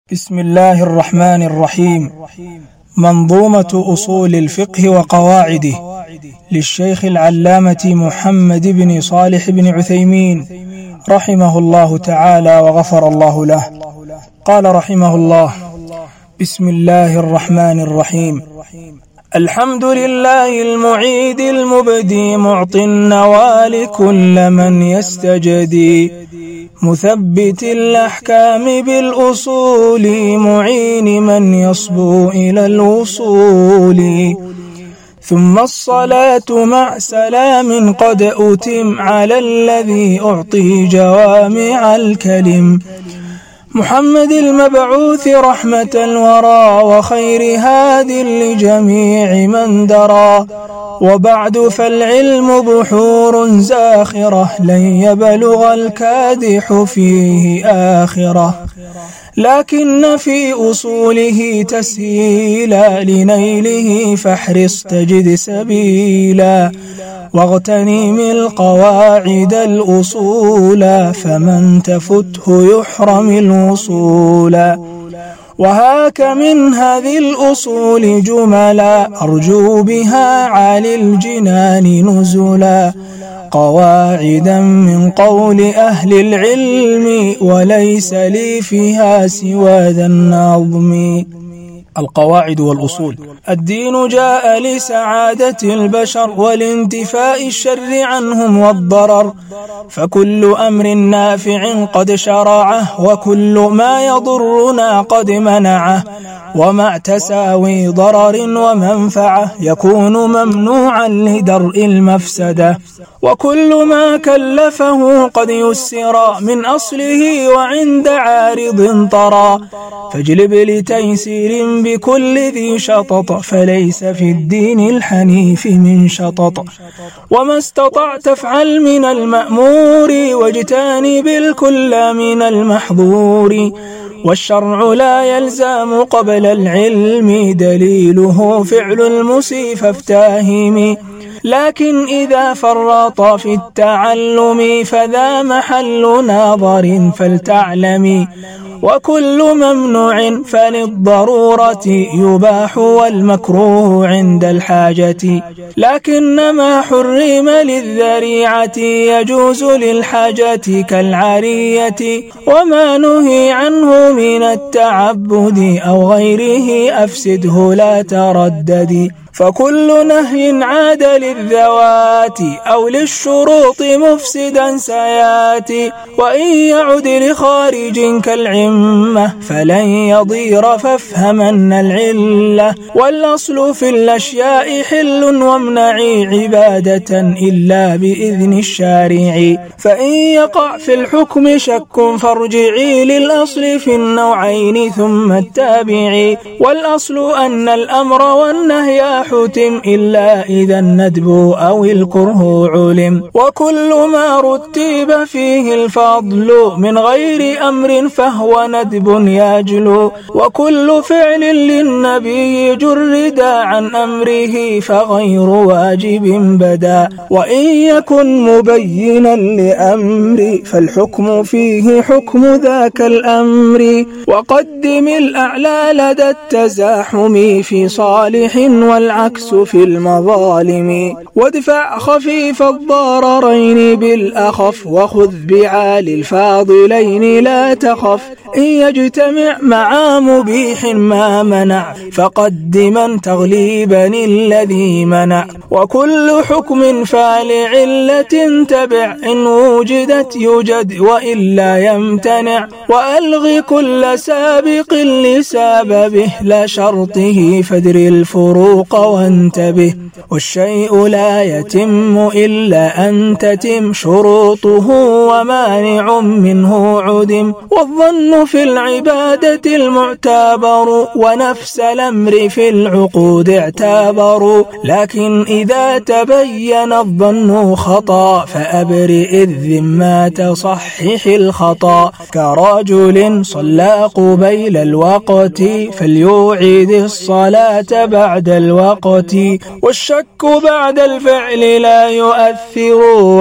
بسم الله الرحمن الرحيم. منظومة أصول الفقه وقواعده للشيخ العلامة محمد بن صالح بن عثيمين رحمه الله تعالى وغفر الله له. قال رحمه الله: بسم الله الرحمن الرحيم. الحمد لله المعيد المبدي معطي النوال كل من يستجدي، مثبت الأحكام بالأصول معين من يصبو إلى الوصول. ثم الصلاة مع سلام قد أتم على الذي أعطي جوامع الكلم، محمد المبعوث رحمة الورى وخير هاد لجميع من درى. وبعد فالعلم بحور زاخرة لن يبلغ الكادح فيه آخرة، لكن في أصوله تسهيلا لنيله فاحرص تجد سبيلا. واغتنم القواعد الأصول فمن تفته يحرم الوصول. وهاك من هذه الأصول جملا أرجو بها عالي الجنان نزلا، قواعدا من قول أهل العلم وليس لي فيها سوى ذا النظم. القواعد والأصول. الدين جاء لسعادة البشر والانتفاء الشر عنهم والضرر، فكل أمر نافع قد شرعه وكل ما يضرنا قد منعه، ومع تساوي ضرر ومنفعة يكون ممنوعا لدرء المفسدة. وكل ما كلفه قد يسر من أصله وعند عارض طرى، فاجلب لتيسير بكل ذي شطط فليس في الدين الحنيف من شطط. وما استطعت افعل من المأمور واجتنب الكل من المحظور، والشرع لا يلزم قبل العلم دليله فعل المسيء فافتهم، لكن إذا فرط في التعلم فذا محل ناظر فلتعلمي. وكل ممنوع فللضرورة يباح والمكروه عند الحاجة، لكن ما حرم للذريعة يجوز للحاجة كالعارية. وما نهي عنه من التعبد أو غيره أفسده لا تردد، فكل نهي عاد للذوات أو للشروط مفسدا سياتي. وإن يعد لخارج كالعمة فلن يضير فافهمن العلة، والأصل في الأشياء حل وامنعي عبادة إلا بإذن الشارع. فإن يقع في الحكم شك فارجعي للأصل في النوعين ثم التابعي. والأصل أن الأمر والنهي حتم إلا إذا الندب أو الكره علم، وكل ما رتب فيه الفضل من غير أمر فهو ندب يجلو. وكل فعل للنبي جرد عن أمره فغير واجب بدا، وإن يكن مبينا لأمر فالحكم فيه حكم ذاك الأمر. وقدم الأعلى لدى التزاحم في صالح والعكس في المظالم، وادفع خفيف الضررين بالأخف وخذ بعالي الفاضلين لا تخف. إن يجتمع مع مبيح ما منع فقدما تغليبا الذي منع. وكل حكم فلعلة تبع إن وجدت يوجد وإلا يمتنع. وألغ كل سابق لسببه لا شرطه فادر الفروق وانتبه. والشيء لا يتم إلا أن تتم شروطه ومانع منه عدم. والظن في العبادة المعتبر ونفس الأمر في العقود اعتبروا، لكن إذا تبين الظن خطأ فأبرئ الذمة صحح الخطأ. كرجل صلى قبيل الوقت فليعيد الصلاة بعد الوقت، الوقت. والشك بعد الفعل لا يؤثر،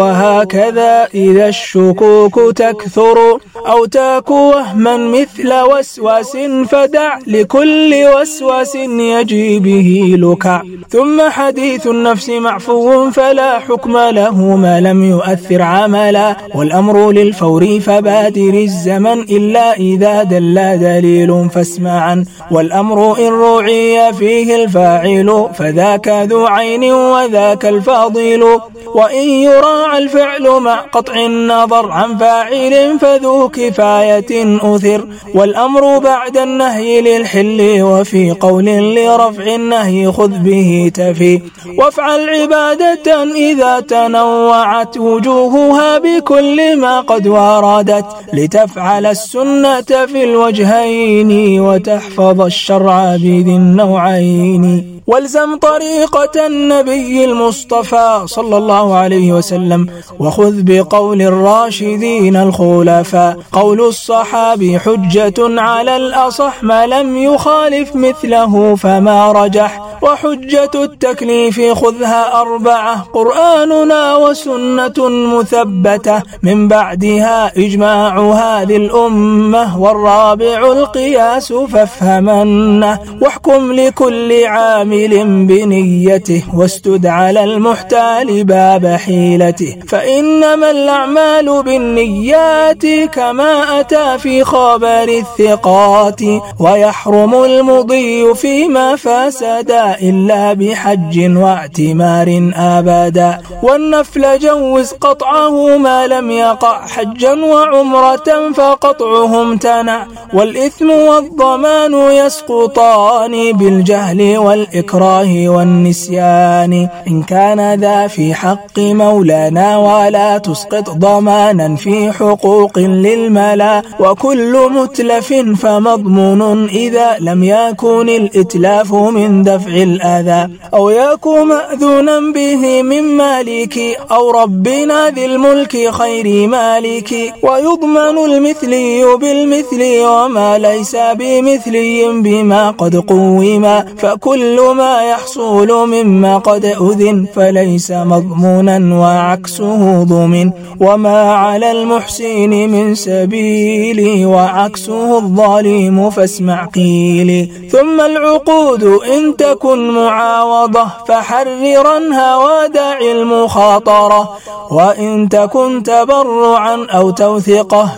وهكذا إذا الشكوك تكثر أو تاك وهما مثل وسواس، فدع لكل وسواس يجي به لكع. ثم حديث النفس معفو فلا حكم له ما لم يؤثر عملا، والأمر للفور فبادر الزمن إلا إذا دل دليل فاسمعا. والأمر إن روعي فيه الفاعل فذاك ذو عين وذاك الفاضل، وإن يراعى الفعل مع قطع النظر عن فاعل فذو كفاية أثر. والأمر بعد النهي للحل، وفي قول لرفع النهي خذ به تفي. وافعل عبادة إذا تنوعت وجوهها بكل ما قد وردت، لتفعل السنة في الوجهين وتحفظ الشرع بذي النوعين. والزم طريقة النبي المصطفى صلى الله عليه وسلم، وخذ بقول الراشدين الخلفاء. قول الصحابي حجة على الأصح ما لم يخالف مثله فما رجح. وحجة التكليف خذها 4، قرآننا وسنة مثبتة، من بعدها إجماع هذه الأمة، والرابع القياس فافهمنه. واحكم لكل عامل بنيته، واستد على المحتال باب حيلته، فإنما الأعمال بالنيات كما أتى في خبر الثقات. ويحرم المضي فيما فسد إلا بحج واعتمار أبدا. والنفل جوز قطعه ما لم يقع حجا وعمرة فقطعه امتنع. والإثم والضمان يسقطان بالجهل والإكراه والنسيان، إن كان ذا في حق مولانا، ولا تسقط ضمانا في حقوق للملا. وكل متلف فمضمون إذا لم يكن الإتلاف من دفع الأذى، أو يكون مأذونا به من مالك أو ربنا ذي الملك خير مالك. ويضمن المثلي بالمثل وما ليس بمثلي بما قد قوما، فكل ما يحصل مما قد أذن فليس مضمونا وعكسه ضمن. وما على المحسن من سبيل وعكسه الظالم فاسمع قيلي. ثم العقود إن تكن معاوضة فحررنها ودع المخاطرة، وإن تكن تبرعا أو توثقة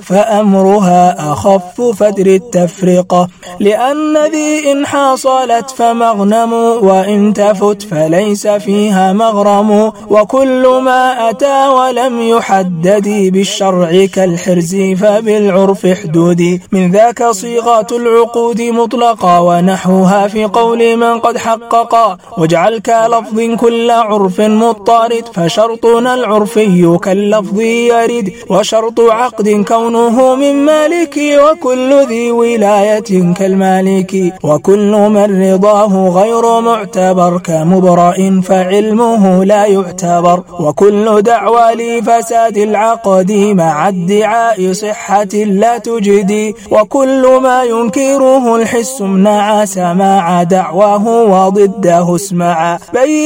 فأمرها أخف فدر التفرقة. لأن ذي إن حصلت فمغنم، وإن تفت فليس فيها مغرم. وكل ما أتى ولم يحدد بالشرع كالحرز فبالعرف حدود. من ذاك صيغات العقود مطلقة، ونحوها في قول من قد حقق. واجعل كلفظ كل عرف مضطرد، فشرطنا العرفي كاللفظ يرد. وشرط عقد كونه من مالك، وكل ذي ولاية كالمالك. وكل من رضاه غير معتبر كمبرئ فعلمه لا يعتبر. وكل دعوى لفساد العقد مع ادعاء صحة لا تجدي. وكل ما ينكره الحس امنع سماع دعواه وضده اسمع.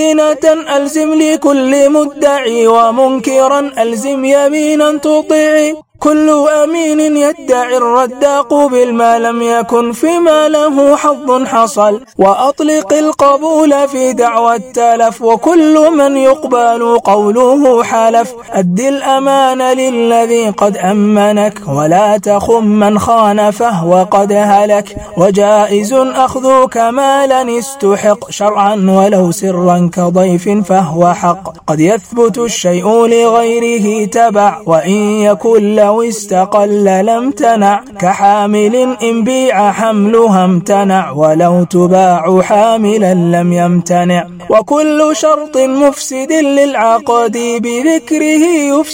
بينة ألزم لكل مدعي، ومنكرا ألزم يمينا تطيع. كل أمين يدعي الرد قبل ما لم يكن فيما له حظ حصل. وأطلق القبول في دعوى التلف، وكل من يقبل قوله حلف. أد الأمان للذي قد أمنك، ولا تخم من خان فهو قد هلك. وجائز أخذك مالا استحق شرعا، ولو سرا كضيف فهو حق. قد يثبت الشيء لغيره تبع، وإن يكن لو استقل لم تنع. كحامل إن بيع حملها امتنع، ولو تباع حاملا لم يمتنع. وكل شرط مفسد للعقد بذكره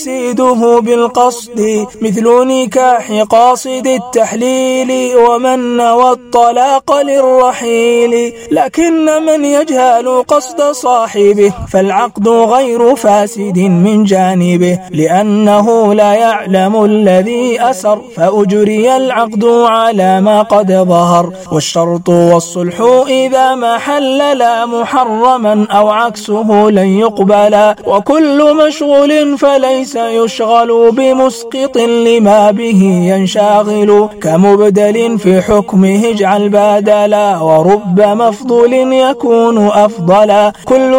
يفسده بالقصد، مثل نكاح قاصد التحليل، ومن نوى الطلاق للرحيل. لكن من يجهل قصد صاحبه فالعقد غير فاسد من جانبه، لأنه لا يعلم الذي أسر فأجري العقد على ما قد ظهر. والشرط والصلح إذا ما حلل محرما أو عكسه لن يقبلا. وكل مشغول فليس يشغل بمسقط لما به ينشغل. كمبدل في حكمه اجعل بدلا ورب مفضول يكون أفضلا. كل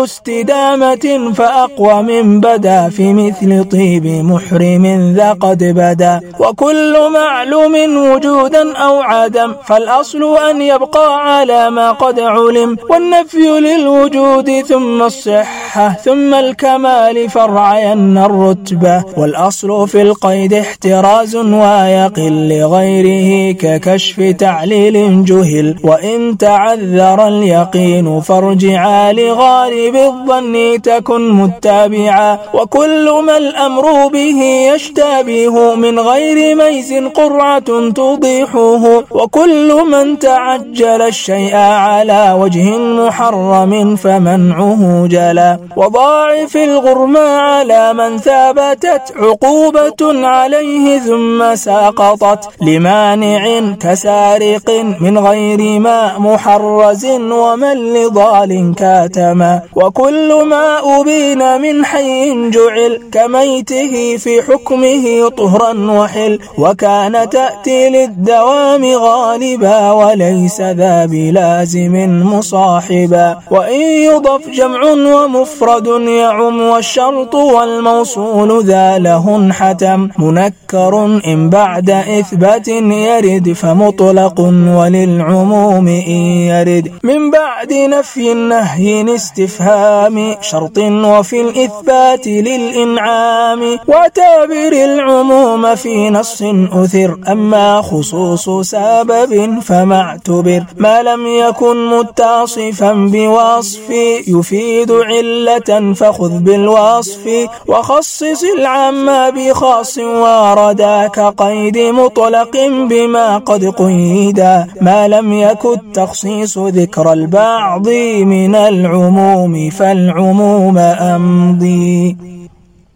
استدامة فأقوى من بدا في مثل طيب محرم ذا قد بدا. وكل معلوم وجودا أو عدم فالأصل أن يبقى على ما قد علم. والنفي للوجود ثم الصحة ثم الكمال فرعين الرتبة. والأصل في القيد احتراز ويقل لغيره ككشف تعليل جهل. وإن تعذر اليقين فارجعا لغالب الظن تكن متابعا. وكل ما الأمر به يشتبه من غير ميز قرعة توضيحه. وكل من تعجل الشيء على وجه محرم فمنعه جلا. وضاعف الغرم على من ثابتت عقوبة عليه ثم ساقطت لمانع كسارق من غير ما محرز ومن لضال كاتما. وكل ما أبين من حي جعل كميته في حكمه طهرا وحل. وكان تأتي للدوام غالبا وليس ذا بلازم مصاحبا. وإن يضف جمع ومفرد يعم والشرط والموصول ذا له حتم. منكر إن بعد إثبات يرد فمطلق وللعموم إن يرد. من بعد نفي النهي استفهام شرط وفي الإثبات للإنعام. واعتبر العموم في نص أثر أما خصوص سبب فما اعتبر. ما لم يكن متصفا بوصف يفيد علة فخذ بالوصف. وخصص العام بخاص واردا كقيد مطلق بما قد قيدا. ما لم يكن التخصيص ذكر البعض من العموم فالعموم أمضي.